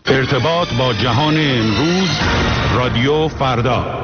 ارتباط با جهان امروز، رادیو فردا.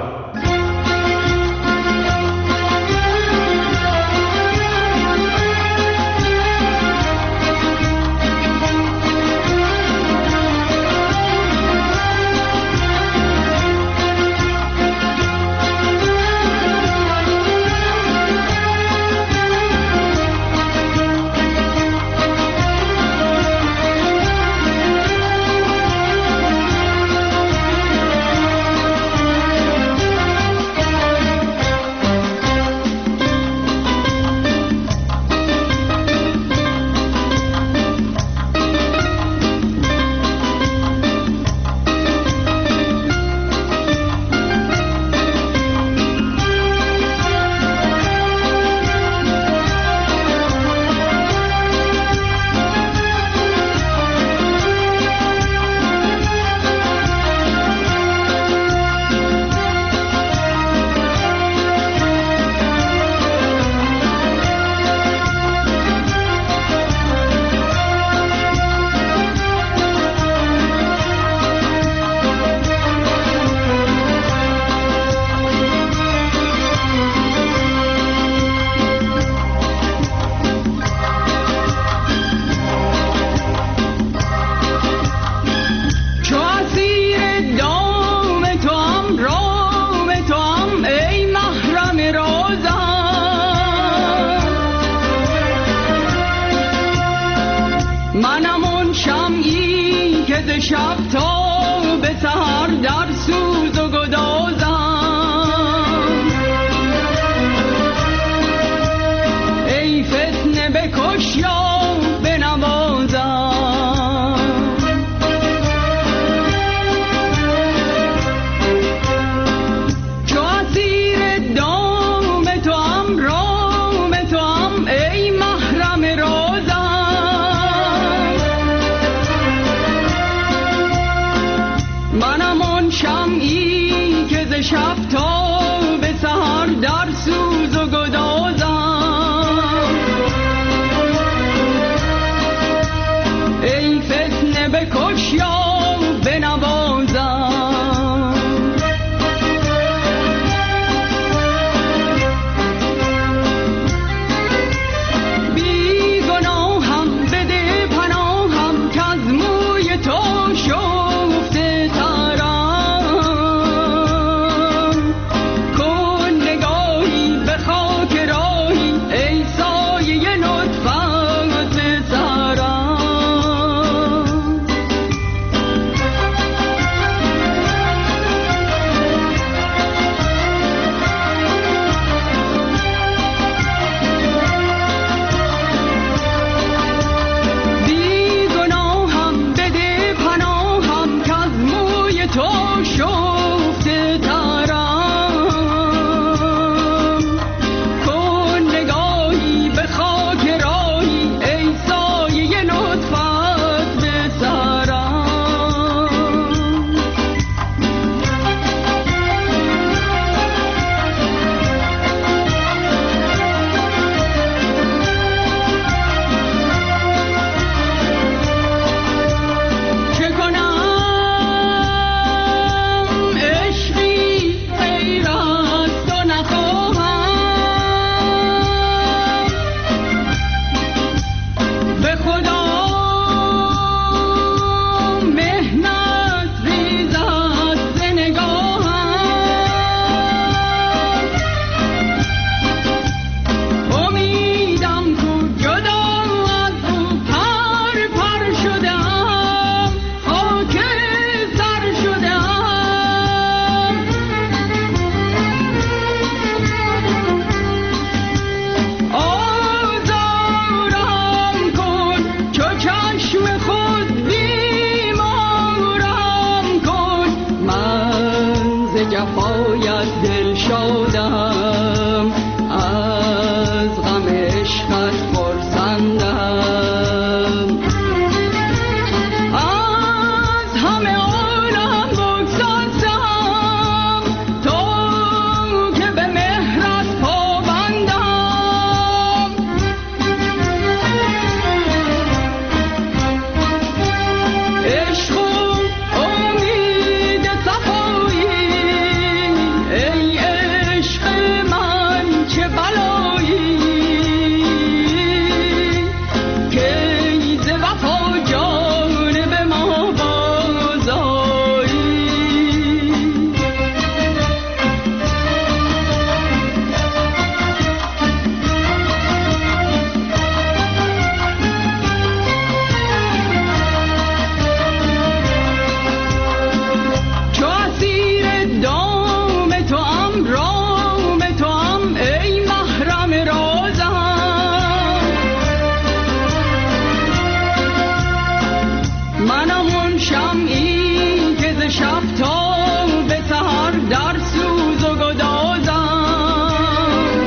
منم اون شمعی که ز شب تا به سحر در سوز و گدازم.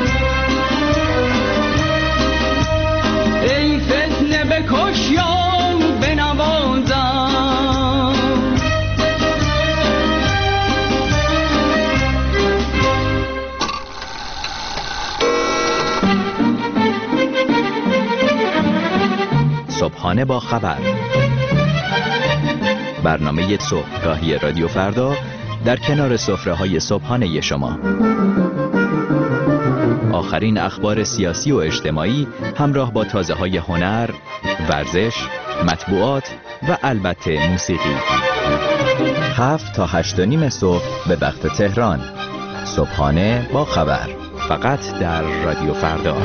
ای فتنه بکش یا بنوازم. صبحانه با خبر، برنامه صبحگاهی رادیو فردا در کنار سفره‌های صبحانه شما. آخرین اخبار سیاسی و اجتماعی همراه با تازه‌های هنر، ورزش، مطبوعات و البته موسیقی. 7 تا 8:30 صبح به وقت تهران. صبحانه با خبر، فقط در رادیو فردا.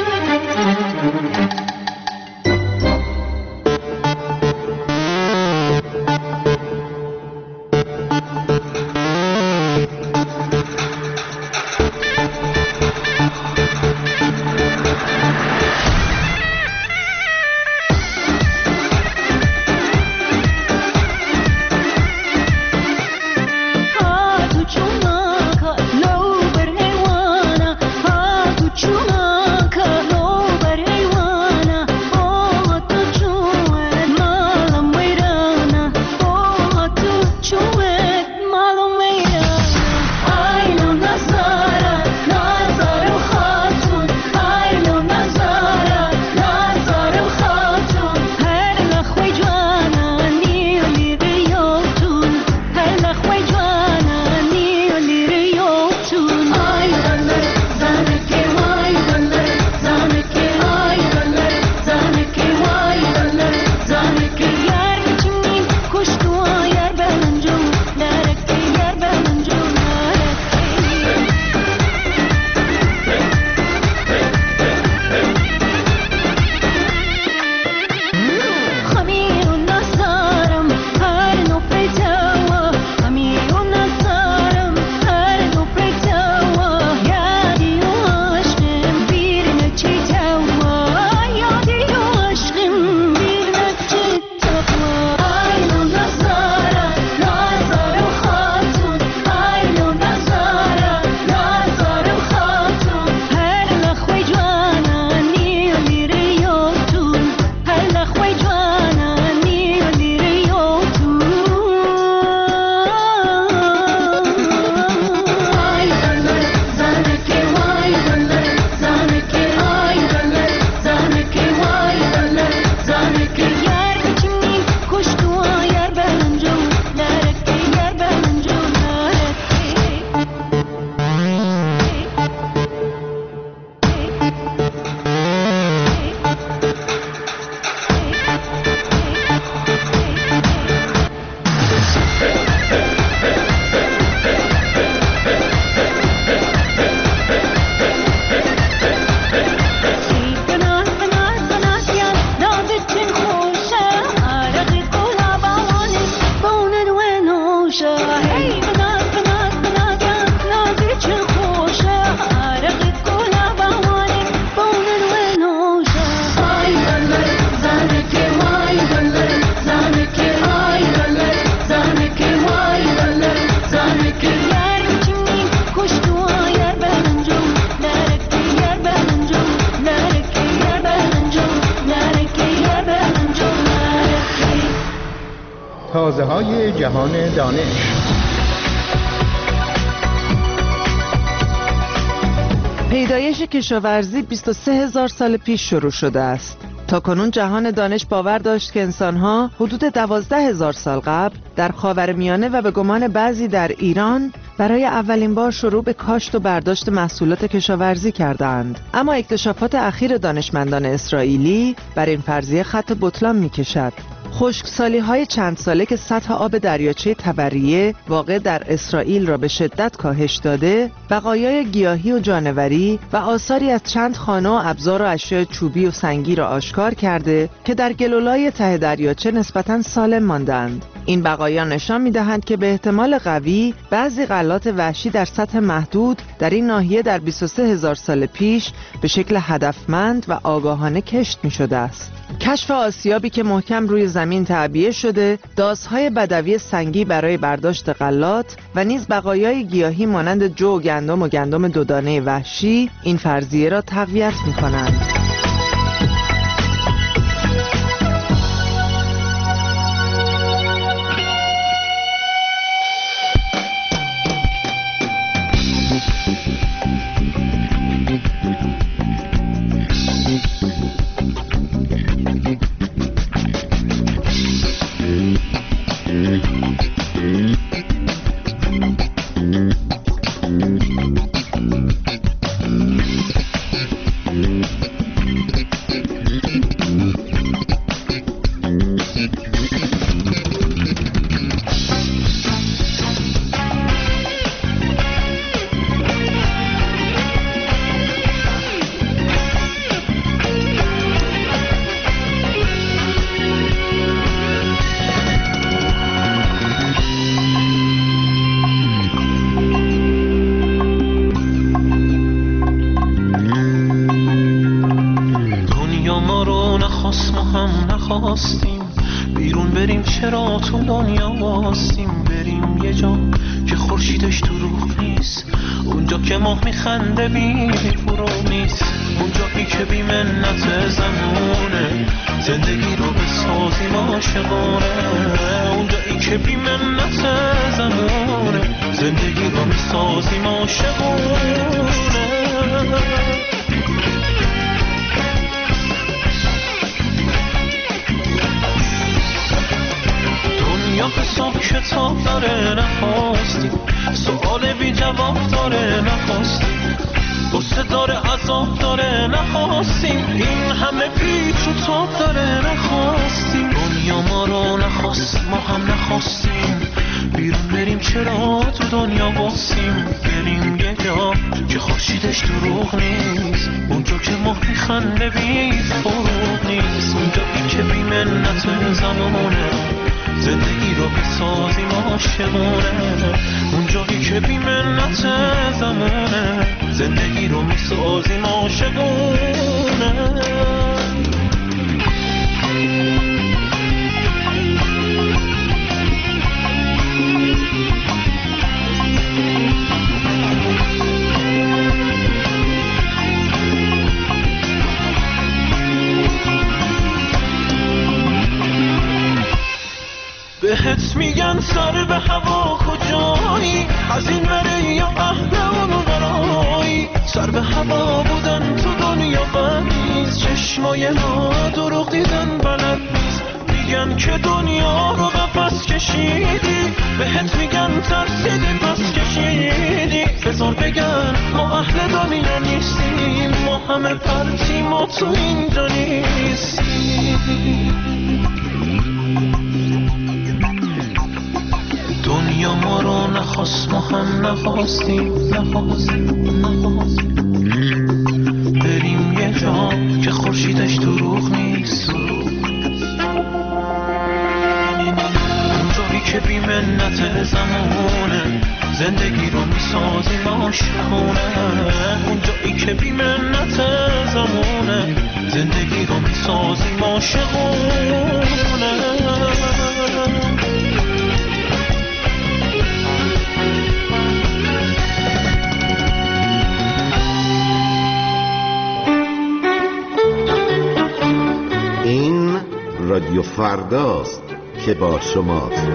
تازه‌های جهان دانش. پیدایش کشاورزی 23,000 سال پیش شروع شده است. تاکنون جهان دانش باور داشت که انسان‌ها حدود 12,000 سال قبل در خاورمیانه و به گمان بعضی در ایران برای اولین بار شروع به کاشت و برداشت محصولات کشاورزی کردند. اما اکتشافات اخیر دانشمندان اسرائیلی بر این فرضیه خط بطلان می‌کشد. خشکسالی‌های چند ساله که سطح آب دریاچه تبریه واقع در اسرائیل را به شدت کاهش داده، بقایای گیاهی و جانوری و آثاری از چند خانه و ابزار و اشیاء چوبی و سنگی را آشکار کرده که در گلولای ته دریاچه نسبتاً سالم ماندند. این بقایا نشان می‌دهند که به احتمال قوی بعضی غلات وحشی در سطح محدود در این ناحیه در 23,000 سال پیش به شکل هدفمند و آگاهانه کشت می‌شده است. کشف آسیابی که محکم روی زمین زمین تعبیه شده، داسهای بدوی سنگی برای برداشت غلات و نیز بقایای گیاهی مانند جو و گندم دودانه وحشی این فرضیه را تقویت می‌کنند. بیرون بریم چرا تو دنیا واستیم، بریم یه جا که خورشیدش دروغ نیست، اونجا که ماه میخنده بی فروغ نیست، اونجایی که بی منت زمونه زندگی رو بسازیم عاشقانه، اونجایی که بی منت زمونه زندگی رو بسازیم عاشقانه. یا حساب کتاب داره نخواستی، سوال بی جواب داره نخواستی، قصه داره عذاب داره نخواستیم، این همه پیچ و تاب داره نخواستیم، دنیا ما رو نخواست ما هم نخواستیم، بیرون بریم چرا تو دنیا باسیم، بریم یه جا که خورشیدش دروغ نیست، اونجا که ماه میخنده بی فروغ نیست، اونجایی که بی منت زمانه زندگی رو بسازیم عاشقانه، اونجایی که بی منت زمانه زندگی رو میسازیم عاشقانه. بهت میگن سر به هوا کجایی، از این بره یا اهل اونو برایی، سر به هوا بودن تو دنیا بنیز، چشمای ما دروغ دیدن بلد نیست، میگن که دنیا رو قفس کشیدی، بهت میگن ترسیدی پس کشیدی، بذار بگن ما اهل دنیا نیستیم، ما همه پرتیم ما تو اینجا نیستیم. دنیا ما رو نخواست ما هم نخواستیم، بریم یه جا که خورشیدش دروغ نیست، اونجایی که بی منت زمانه زندگی رو میسازیم عاشقانه، اونجایی که بی منت زمانه زندگی رو میسازیم عاشقانه. رادیو فرداست که با شماست.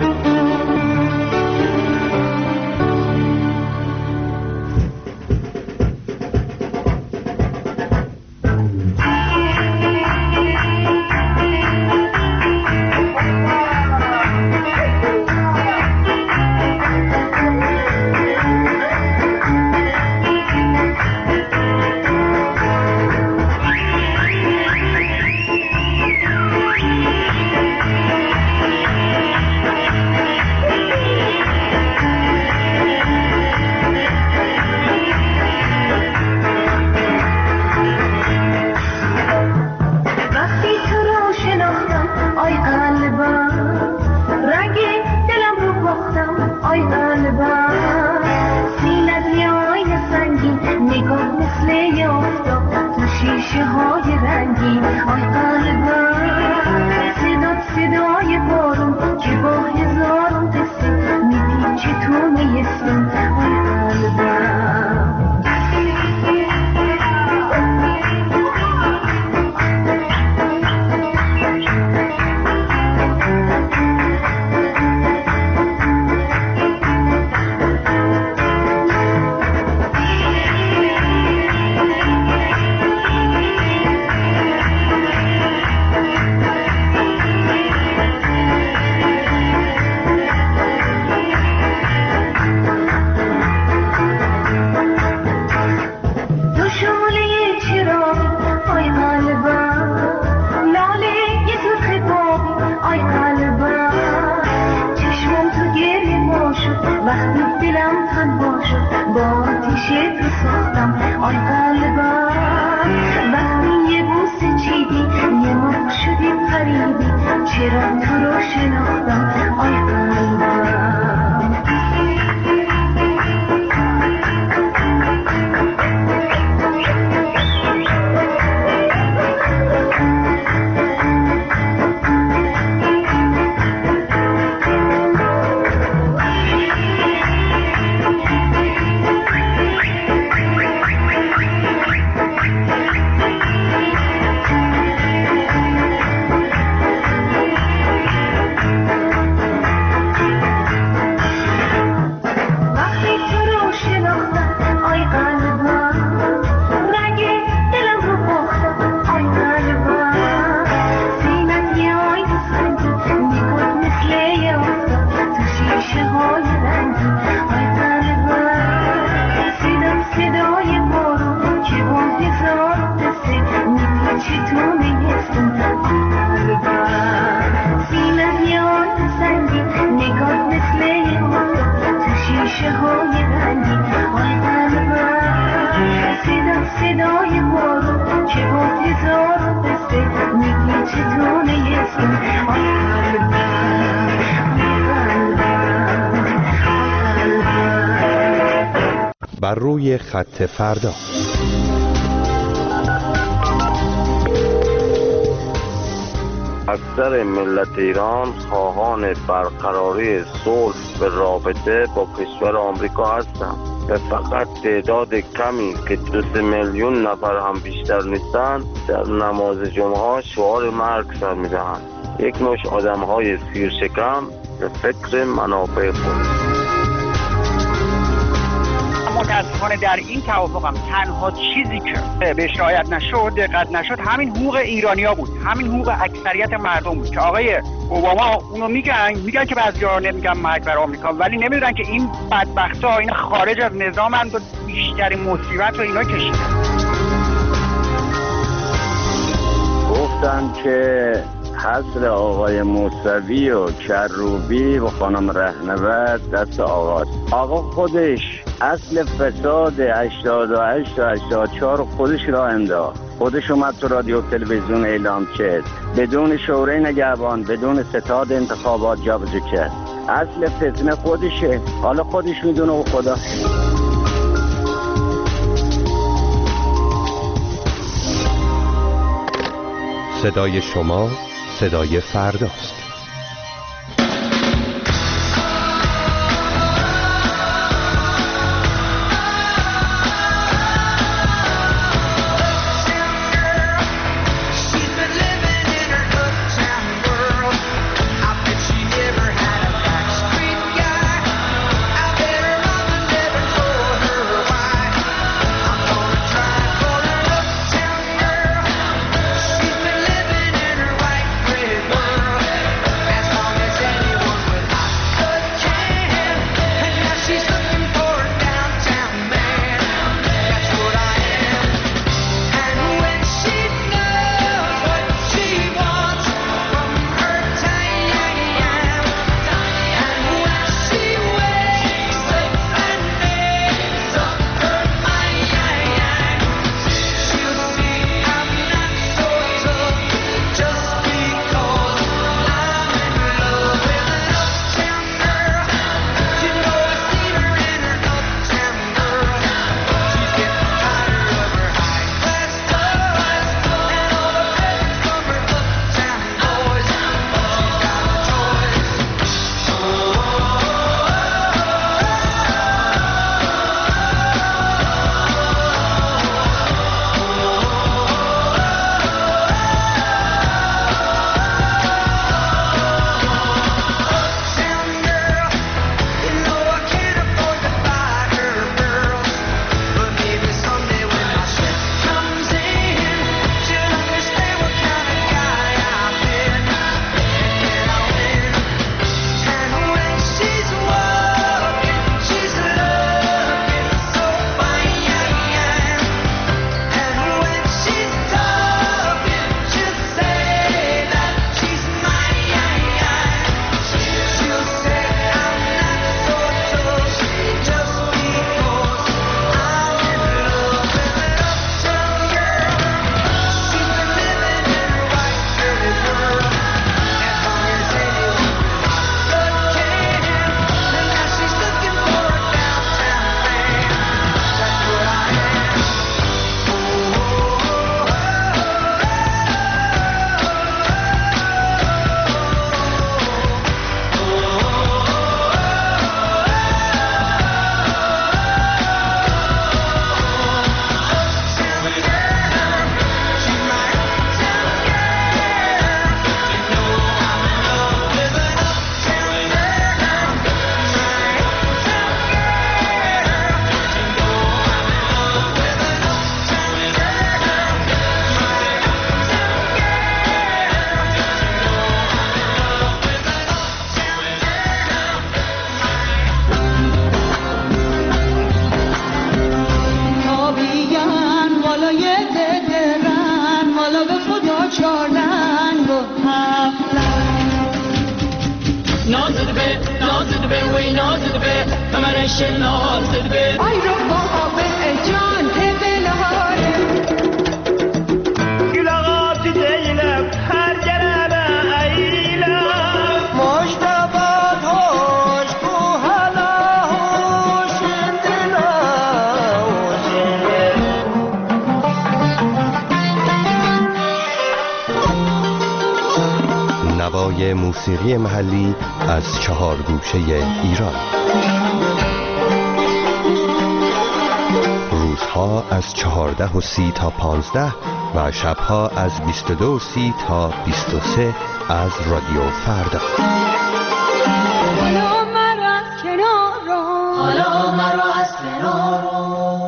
شیشه های رنگین آی قلبم صدات صدای روی خط فردا. اکثر ملت ایران خواهان برقراری صلح به رابطه با کشور آمریکا هستند و فقط تعداد کمی که 2 میلیون نفر هم بیشتر نیستند در نماز جمعه شعار مرگ سر می‌دهند. یک نوع آدم‌های سیرشکم به فکر منافع خود. متاسفانه در این توافقم تنها چیزی که بهش رعایت نشد، دقت نشد، همین حقوق ایرانی‌ها بود، همین حقوق اکثریت مردم بود که آقای اوباما اونو میگن که بعضی‌ها نمیگن مرگ بر آمریکا، ولی نمیدونن که این بدبخت‌ها این خارج از نظامن و بیشترین مصیبت رو اینا کشیدن. گفتن که حصر آقای موسوی و کروبی و خانم رهنورد دست آقاست. آقا خودش اصل فساد 88 و 84 خودش را انداخت. خودش اومد تو رادیو تلویزیون اعلام کرد، بدون شورای نگهبان، بدون ستاد انتخابات جابجا کرد. اصل فتنه خودشه، حالا خودش میدونه و خدا. صدای شما صدای فرداست. موسیقی محلی از 4 گوشه ایران. روزها از 14:30 تا 15 و شبها از 22:30 تا 23 از رادیو فردا. حالا مرا از کنار رو، حالا مرا از کنار رو.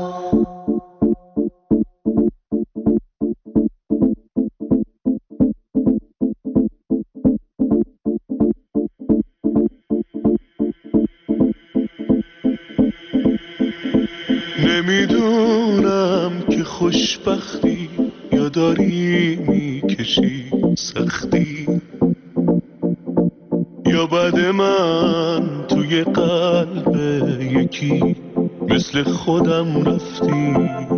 نمیدونم که خوشبختی یا داری میکشی سختی، یا بعد من توی قلب یکی مثل خودم رفتی.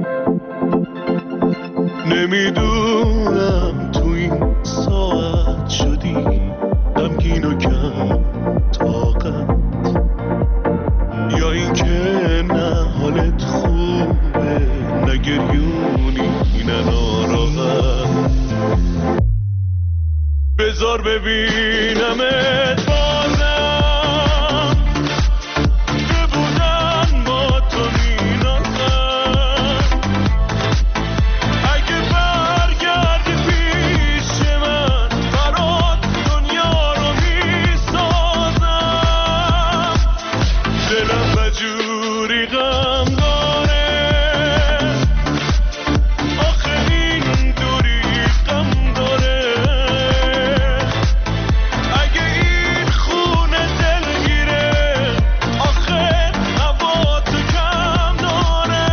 نمیدونم تو این ساعت شدی غمگین و کم طاقت، یا این که نه حالت خوبه نه گریونی نه ناراحت. بذار ببینمت بازم که بودن با تو مینازم. اگه برگردی پیش من برات دنیا رو میسازم. دلم بجوری غم داره، آخه این دوری غم داره. اگه این خونه دلگیره، آخه هوا تو کم داره.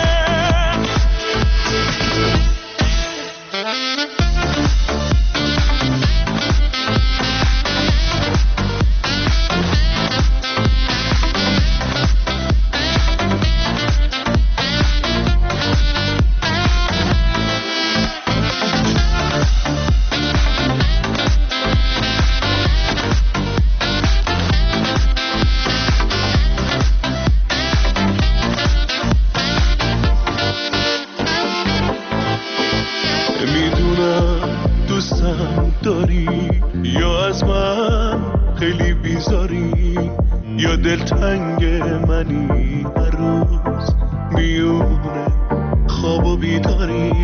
میدونم دوستم داری یا از من خیلی بیزاری، یا دلتنگ منی هر روز میونه خواب و بیداری.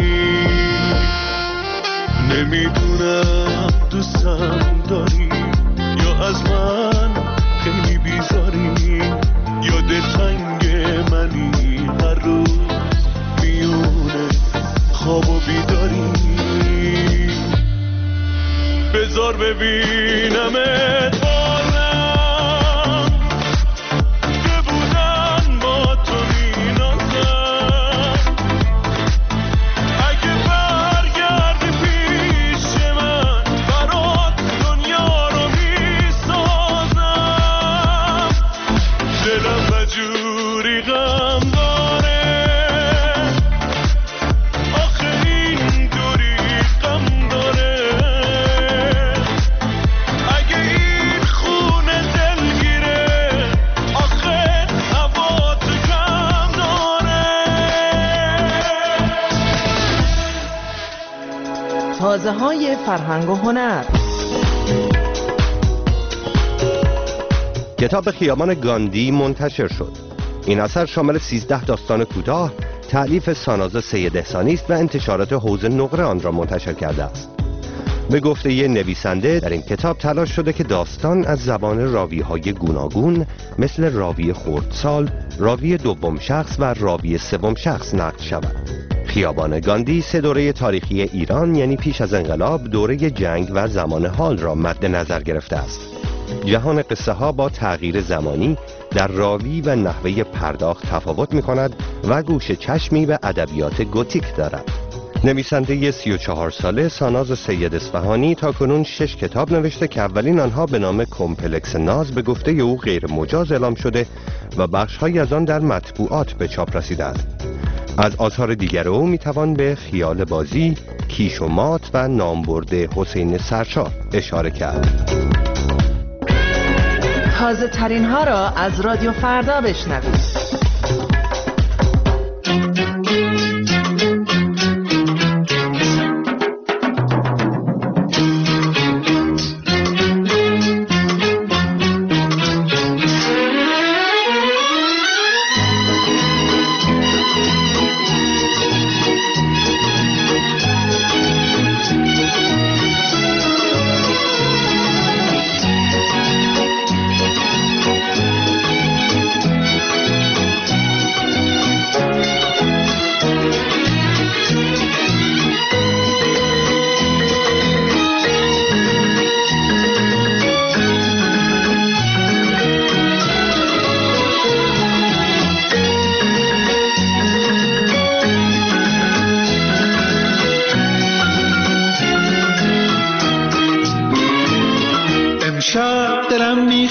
نمیدونم دوستم داری یا از من خیلی بیزاری، یا دلتنگ منی هر روز میونه خواب و بیداری. بذار ببینمت بازم که بودن با تو مینازم. اگه برگردی پیش من برات دنیا رو میسازم. دلم بجوری غم داره، آخه این دوری غم داره. اگه این خونه دلگیره، آخه هوا تو کم داره. تازه های فرهنگ و هنر. کتاب خیابان گاندی منتشر شد. این اثر شامل 13 داستان کوتاه تألیف ساناز سید احسانی است و انتشارات حوض نقره آن را منتشر کرده است. به گفته ی نویسنده در این کتاب تلاش شده که داستان از زبان راوی‌های گوناگون مثل راوی خردسال، راوی دوم شخص و راوی سوم شخص نقل شود. خیابان گاندی 3 دوره تاریخی ایران یعنی پیش از انقلاب، دوره جنگ و زمان حال را مد نظر گرفته است. جهان قصه ها با تغییر زمانی در راوی و نحوه پرداخت تفاوت می کند و گوش چشمی به ادبیات گوتیک دارد. نویسنده 34 ساله ساناز سید اصفهانی تاکنون 6 کتاب نوشته که اولین آنها به نام کمپلکس ناز به گفته او غیر مجاز اعلام شده و بخش‌هایی از آن در مطبوعات به چاپ رسیده است. از آثار دیگر او میتوان به خیال بازی، کیش و مات و نامبرده حسین سرشار اشاره کرد. تازه ترین ها را از رادیو فردا بشنوید.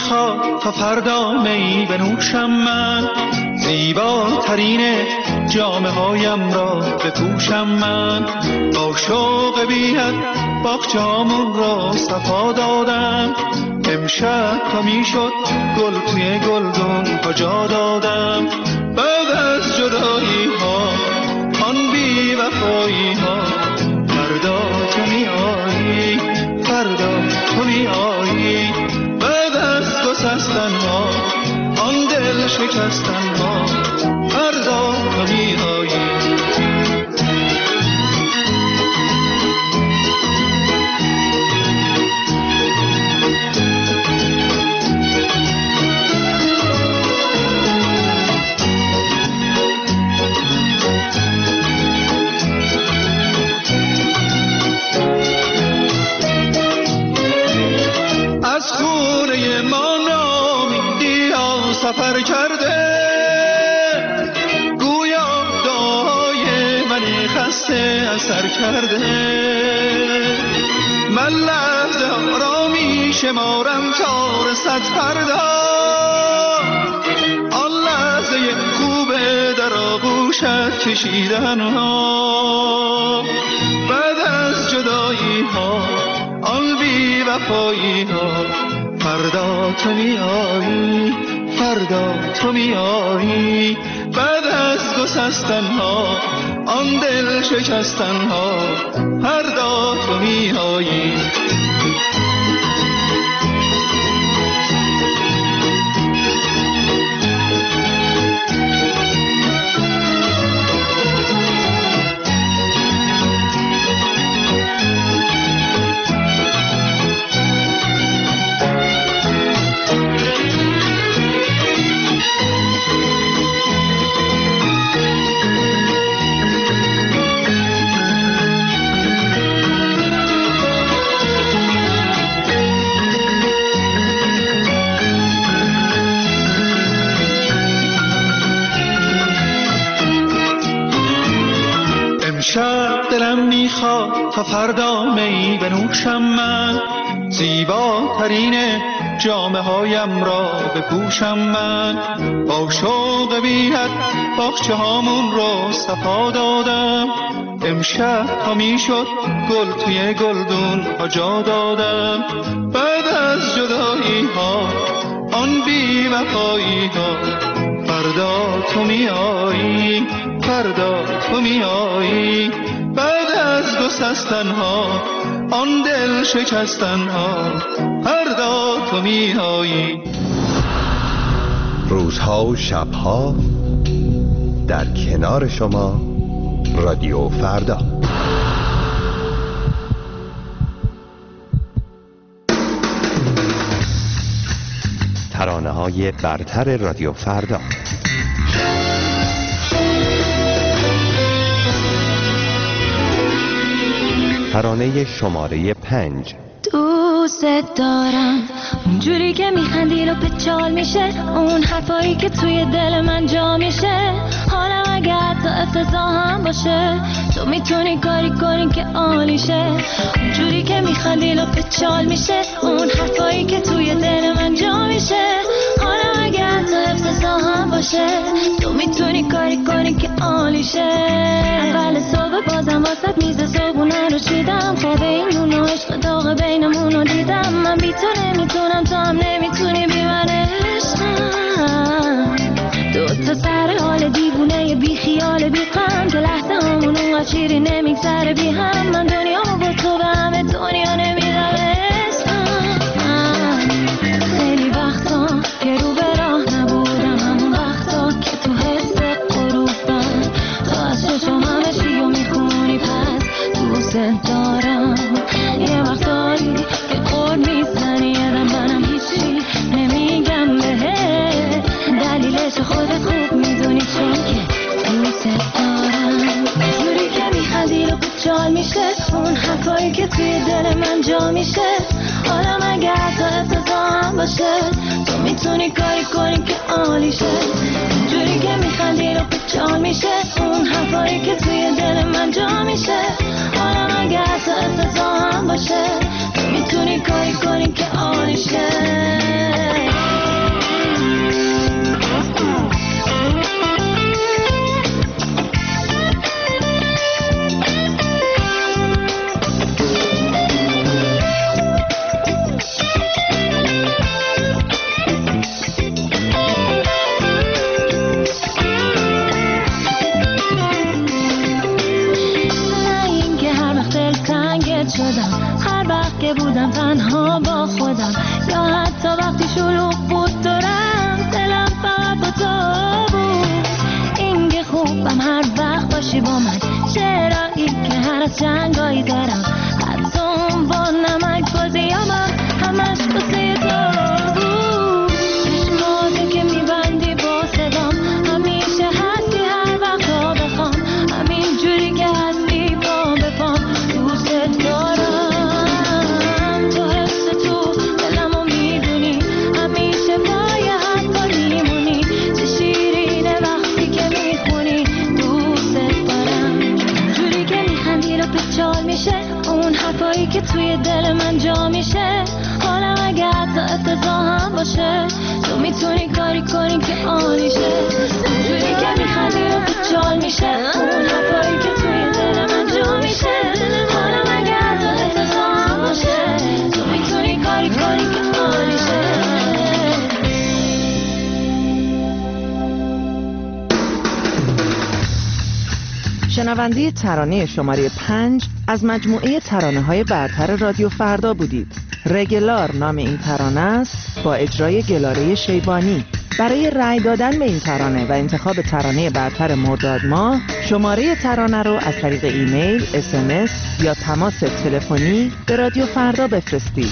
میخواد تا فردا می بنوشم من، زیباترین جامه هایم را بپوشم من. با شوق بی‌حد باغچه‌هامون را صفا دادم، امشب تا میشد گل توی گلدون ها جا دادم. بعد از جدایی ها آن بی وفایی ها، فردا تو می آیی، فردا تو می آیی. بعد از گسستن ها آن دل شکستن ها، فردا تو می آیی. سفر کرده گویا دعای من خسته اثر کرده. من لحظه ها را می شمارم تا رسد فردا، آن لحظه خوبه در آغوشت کشیدن ها. بعد از جدایی ها آن بی وفایی ها، فردا تو می آیی، فردا تو می آیی. بعد از گسستن ها آن دل شکستن ها، فردا تو می آیی. شب دلم میخواد تا فردا می بنوشم من، زیباترین جامه هایم را بپوشم من. با شوق بی‌حد باغچه هامون را صفا دادم، امشب تا میشد گل توی گلدون ها جا دادم. بعد از جدایی ها آن بی وفایی ها، فردا تو می آیی، فردا تو می آیی. بعد از گسستن ها آن دل شکستن ها، فردا تو می آیی. روزها و شبها در کنار شما، رادیو فردا. ترانه‌های برتر رادیو فردا. ترانه شماره 5. دوست دارم اونجوری که میخندی رو پچال میشه، اون حرفایی که توی دل من جا میشه. حالم اگه حتی افتضاح هم باشه، تو میتونی کاری کنی که عالیشه. اونجوری که میخندی رو پچال میشه، اون حرفایی که توی دل من جا میشه. حالم اگه حتی افتضاح هم باشه، تو میتونی کاری کنی که عالیشه. اول صبح بازم واسه میز صبحونه رو چیدم، خواب اینمون و عشق داغ بینمون رو دیدم. من بی تو نمیتونم، تو هم نمیتونی بی من عشقم. دوتا سر حال دیوونه بی خیال بی غم، که لحظه همون اونقدر شیرین نمیگذره بی هم. من دنیامو با تو به همه دنیا نمیدم عشقم. خیلی وقتا که رو به راه نبودم، همون وقتا که تو حس غروبم، تو از چشم همه چی رو میخونی، پس دوست دارم. یه وقتایی که قول میزنی یادم منم هیچی نمیگم بهت، دلیلش خودت خوب میدونی چون که دوست دارم. جوری که میخندی رو پچال میشه، اون حرفایی که توی دل من جا میشه. حالم اگه حتی افتضاح هم باشه، تو میتونی کاری کنی که عالیشه. جوری که میخندی رو پچال میشه، اون حرفایی که توی دل من جا میشه. حالم اگه حتی افتضاح هم باشه، تو میتونی کاری کنی که عالیشه. توی دل من جا میشه، حالم اگه حتی افتضاح هم باشه، تو میتونی کاری کنی که عالیشه. اونجوری که میخندی و چال میشه، اون حرفایی که توی دل من جا میشه، حالم اگه حتی افتضاح هم باشه، تو میتونی کاری کنی که عالیشه. شنونده ترانه شماره 5 از مجموعه ترانه‌های برتر رادیو فردا بودید. رگلار نام این ترانه است با اجرای گلاره شیبانی. برای رأی دادن به این ترانه و انتخاب ترانه برتر مرداد ماه، شماره ترانه رو از طریق ایمیل، SMS یا تماس تلفنی به رادیو فردا بفرستید.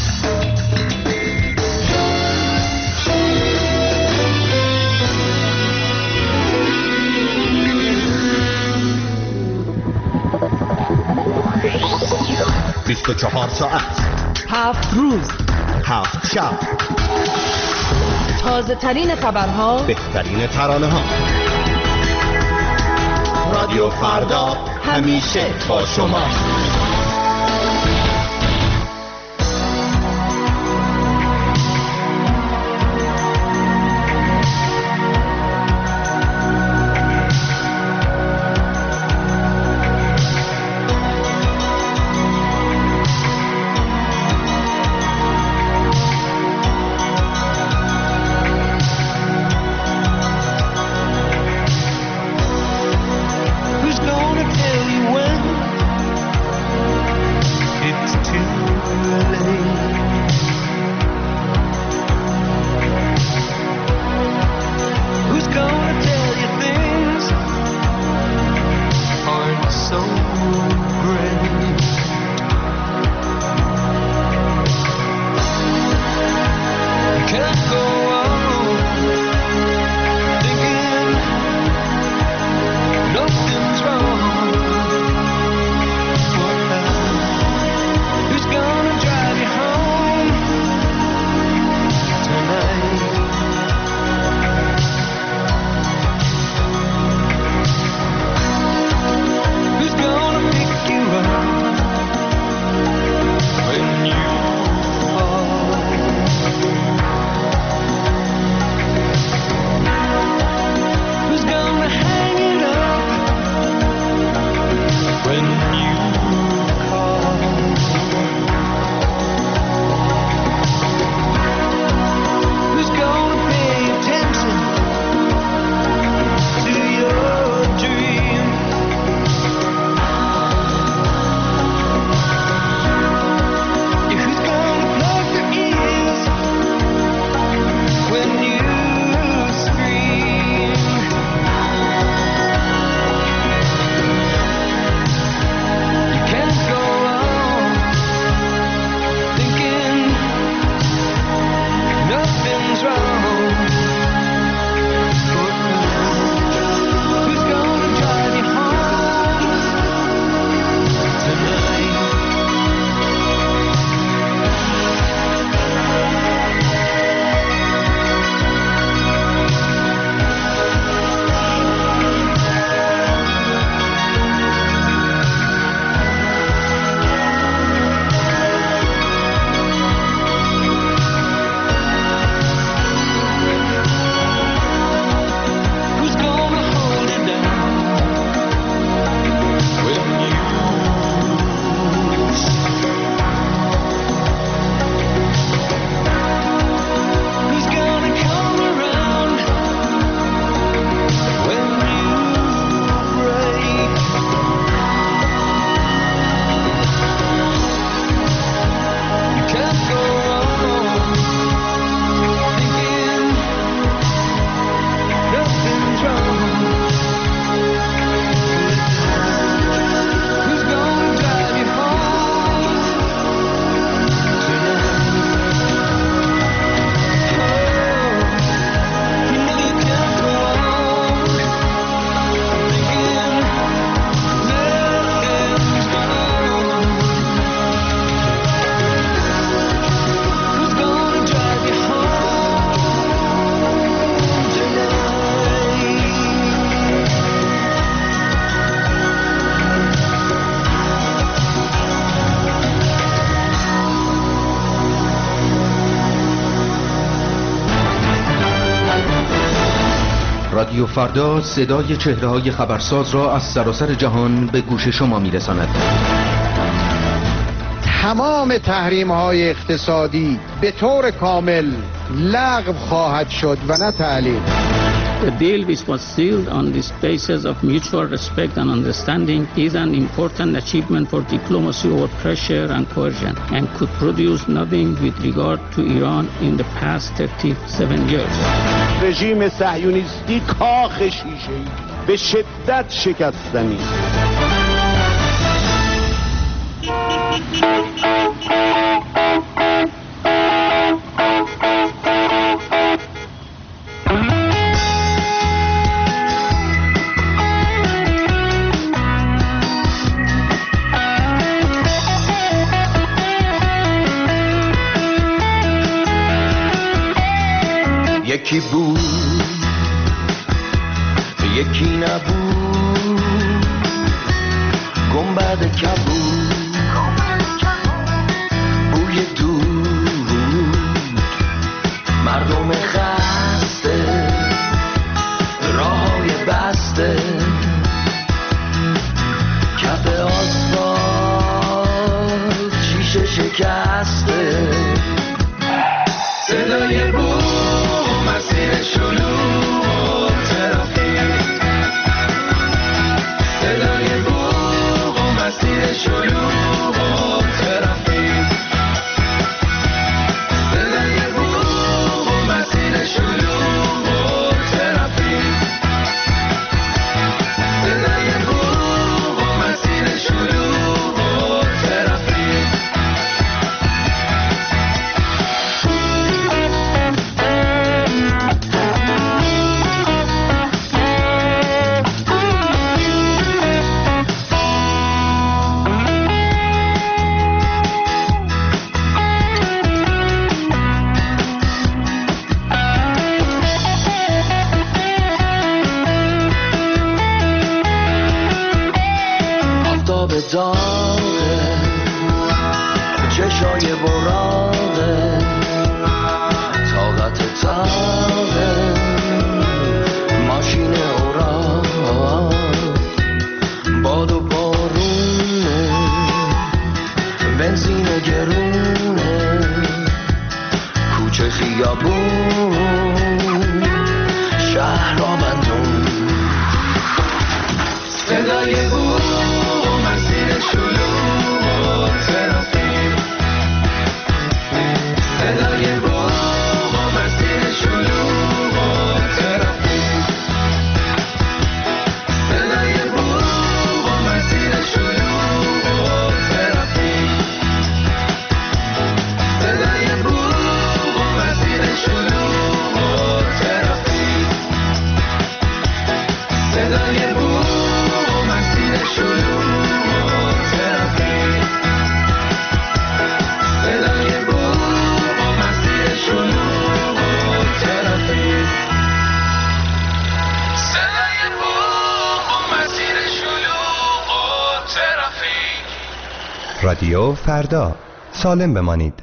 بیست و 24 ساعت 7 روز 7 شب، تازه ترین خبرها، بهترین ترانه ها. رادیو فردا همیشه با شما. رادیو فردا صدای چهره‌های خبرساز را از سراسر جهان به گوش شما می‌رساند. تمام تحریم‌های اقتصادی به طور کامل لغو خواهد شد و نه تعلیق. The deal which was sealed on this basis of mutual respect and understanding is an important achievement for diplomacy over pressure and coercion and could produce nothing with regard to Iran in the past 37 years. رژیم صهیونیستی کاخ شیشه‌ای به شدت شکستنی. یکی بود یکی نبود، گنبد کبود بوی دود، مردم خسته راههای بسته، کف آسفالت شیشه شکسته، صدای بوم مسیر شلوغ و ترافیک، صدای بوم مسیر شلوغ و ترافیک، صدای بوم مسیر شلوغ و ترافیک، صدای بوم مسیر شلوغ و ترافیک. داغه چشای براغه طاقت تاغه ماشین اوراق باد و بارونه بنزین گرونه کوچه خیابون شهر آبندون صدای بود شلوغ و ترافیک صدای بوم و مسیر شلوغ و ترافیک صدای بوم و مسیر شلوغ و ترافیک صدای بوم و مسیر شلوغ و ترافیک صدای بوم و مسیر شلوغ رادیو فردا، سالم بمانید.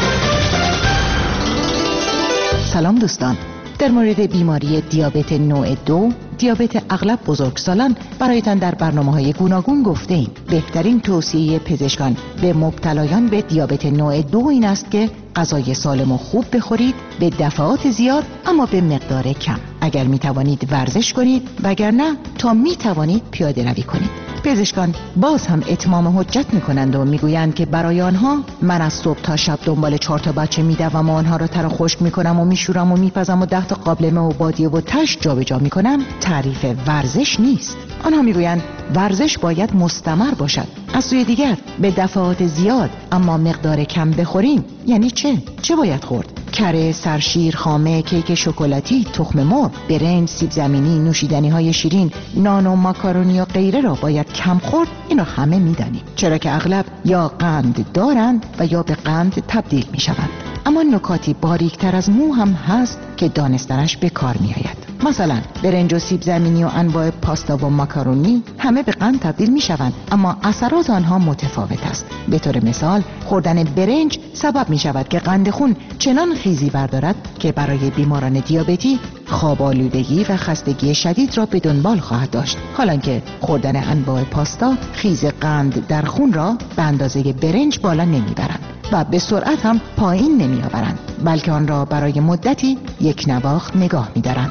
سلام دوستان، در مورد بیماری دیابت نوع 2، دیابت اغلب بزرگسالان برایتان در برنامه‌های گوناگون گفته ایم. بهترین توصیه پزشکان به مبتلایان به دیابت نوع 2 این است که غذای سالم و خوب بخورید، به دفعات زیاد اما به مقدار کم. اگر می توانید ورزش کنید، وگرنه تا می توانید پیاده روی کنید. پزشکان باز هم اتمام حجت میکنند و میگویند که برای آنها من از صبح تا شب دنبال 4 تا بچه میدوم و آنها را تر و خشک میکنم و میشورم و میپزم و 10 تا قابلمه و بادیه و تش جابجا میکنم تعریف ورزش نیست. آنها میگویند ورزش باید مستمر باشد. از سوی دیگر به دفعات زیاد اما مقدار کم بخوریم یعنی چه باید خورد؟ کره، سرشیر، خامه، کیک شکلاتی، تخم مرغ، برنج، سیب زمینی، نوشیدنی های شیرین، نان و ماکارونی و غیره را باید کم خورد. این را همه میدانیم، چرا که اغلب یا قند دارند و یا به قند تبدیل می شوند. اما نکاتی باریکتر از مو هم هست که دانستنش به کار می آید. مثلا برنج و سیب زمینی و انواع پاستا و ماکارونی همه به قند تبدیل می شوند، اما اثرات آنها متفاوت است. به طور مثال خوردن برنج سبب می شود که قند خون چنان خیزی بردارد که برای بیماران دیابتی خواب آلودگی و خستگی شدید را به دنبال خواهد داشت، حالانکه خوردن انواع پاستا خیز قند در خون را به اندازه برنج بالا نمیبرند و به سرعت هم پایین نمی آورند، بلکه آن را برای مدتی یک نواخت نگاه می دارند.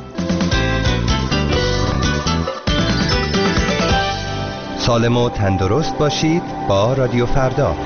سالم و تندرست باشید با رادیو فردا.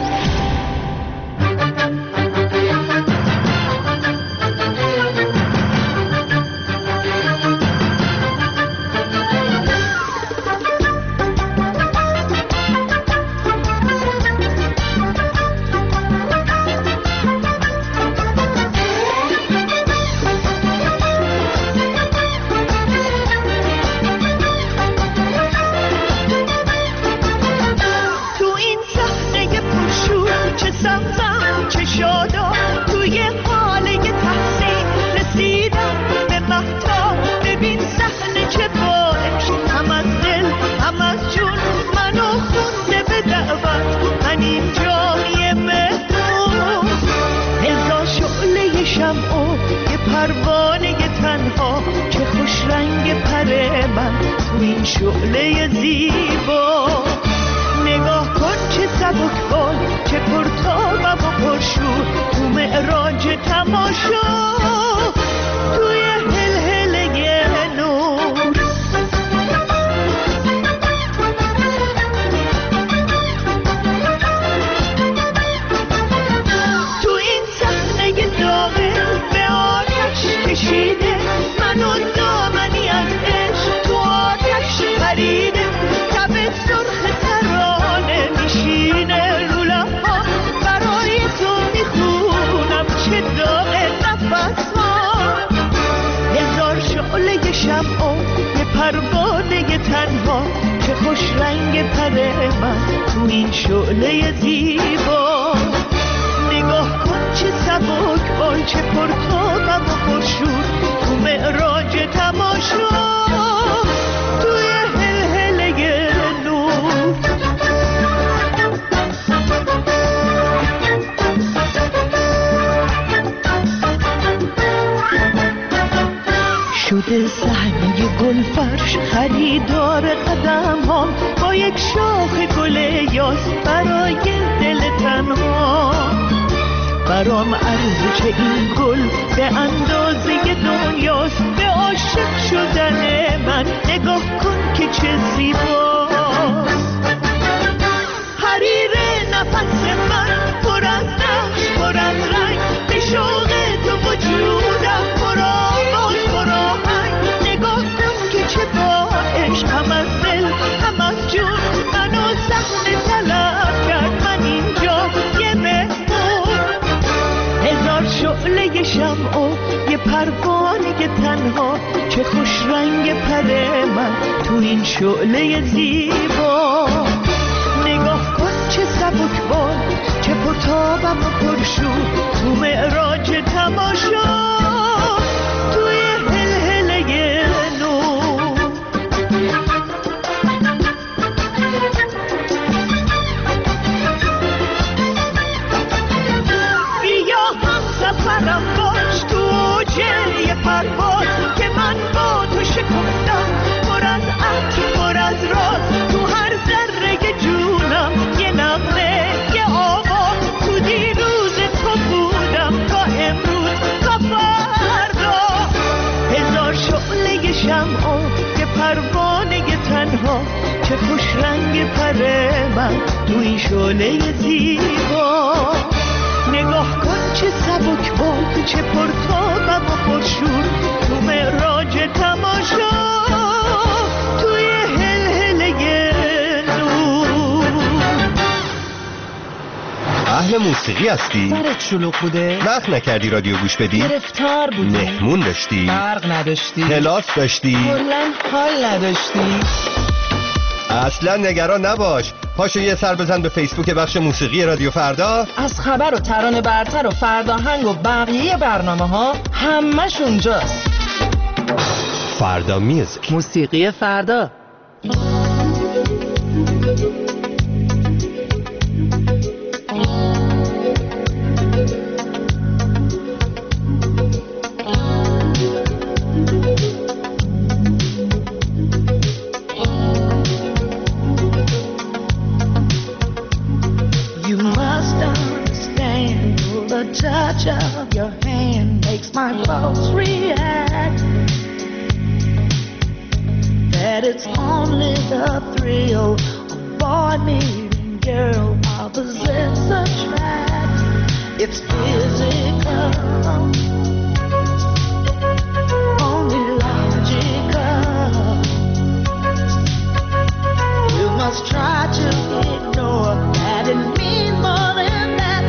شده صحنه گلفرش خریدار قدم ها با یک شاخ گل یاس برای دل تنها. برام ارزش این گل به اندازه دنیاست. به عاشق شدن من نگاه کن که چه زیباست. حریر نفس من پر از نقش پر از رنگ به شوق تو وجودم پر آواز پر آهنگ. نگاه کن که چه با عشق هم از دل هم از جون منو صحنه طلب کرد. من اینجا یه مهمون هزار شعله شمع و یه پروانه تنها. چه خوش رنگ پر من تو این شعله زیبا. نگاه کن چه سبک بال چه پرتابم و پرشور تو معراج تماشا توی هلهله نور. بیا هم سفرم باش تو اوج یه پرواز که من با تو شکفتم پر از عطر پر از راز. تو هر ذره جونم یه نغمه یه آواز. تو دیروز تو بودم تا امروز تا فردا. هزار شعله شمع و یه پروانه تنها. چه خوش رنگ پر من تو این شعله زیبا. نگاه کن چه سبک بال چه پرتابم و پرشور تو معراج تماشا توی هلهله نور. اهل موسیقی هستی؟ سرت شلوغ بوده؟ وقت نکردی رادیو گوش بدی؟ گرفتار بودی؟ مهمون داشتی؟ برق نداشتی؟ کلاس داشتی؟ کلاً حال نداشتی؟ اصلا نگران نباش. پاشو یه سر بزن به فیسبوک بخش موسیقی رادیو فردا. از خبر و ترانه برتر و فرداهنگ و بقیه برنامه ها همش اونجاست. فردا میوزیک. موسیقی فردا. Touch of your hand makes my pulse react. That it's only the thrill of boy meeting girl opposites attract. It's physical, only logical. You must try to ignore that it means more than that.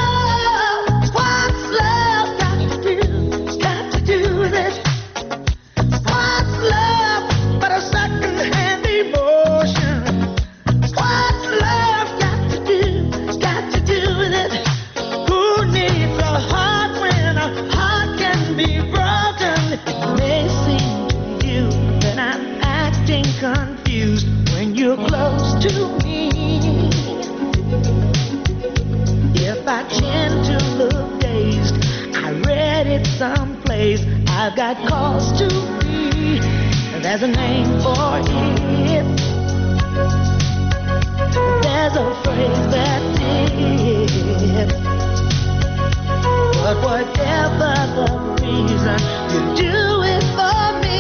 Confused when you're close to me. If I tend to look dazed, I read it someplace. I've got cause to be. There's a name for it. There's a phrase that did. But whatever the reason, you do it for me.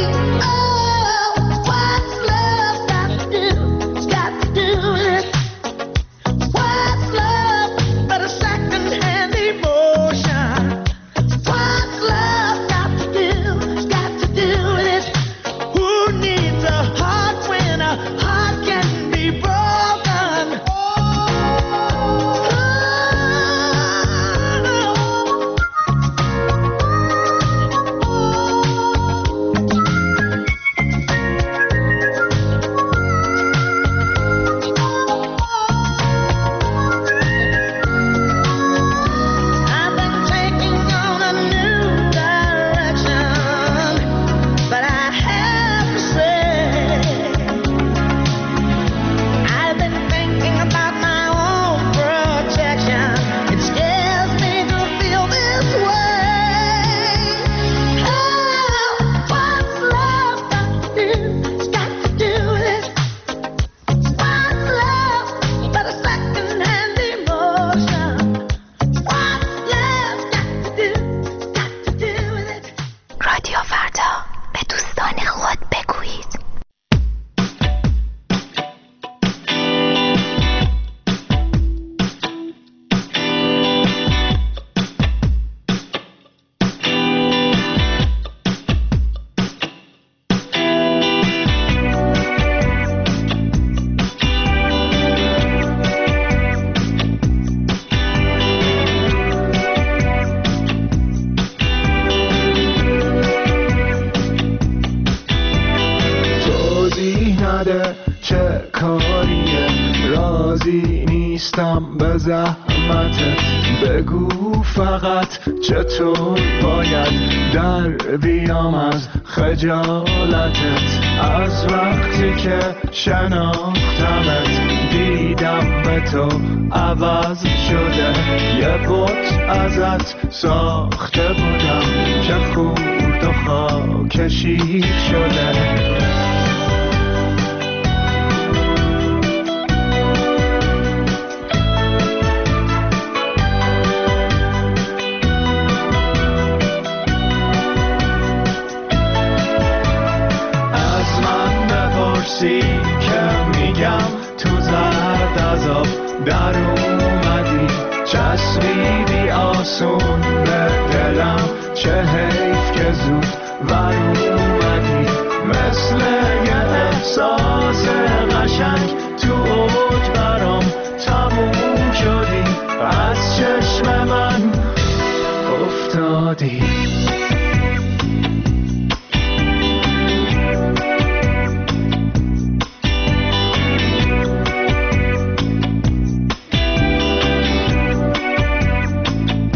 بگو فقط چطور باید در بیام از خجالتت. از وقتی که شناختمت دیدم به تو عوض شده. یه بت ازت ساخته بودم که خورد و خاکشی شده. که میگم تو زرد از آب در اومدی، چسبیدی آسون به دلم، چه حیف که زود ور اومدی. مثل یه احساس قشنگ تو اوج برام تموم شدی، از چشم من افتادی.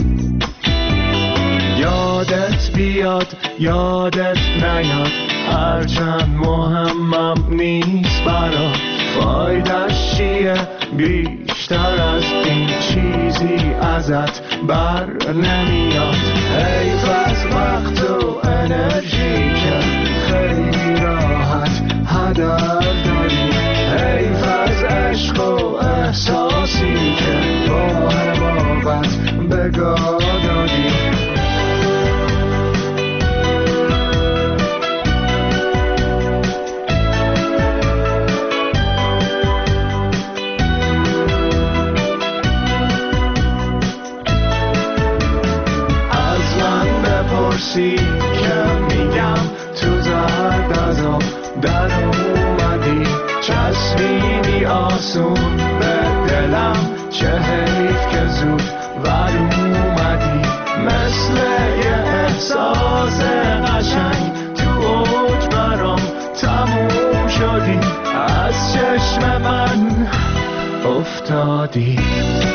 یادت بیاد یادت نیاد، هرچند مهمم نیست برا فایدش چیه بیشتر از این چیزی ازت بر نمیاد حیف از وقت و انرژی که خیلی راحت هدر داری حیف از عشق و احساسی که با حماقت بگاه دادی که میگم تو زرد از آب در اومدی چسبیدی آسون به دلم چه حیف که زود ور اومدی مثل یه احساس قشنگ تو اوج برام تموم شدی از چشم من افتادی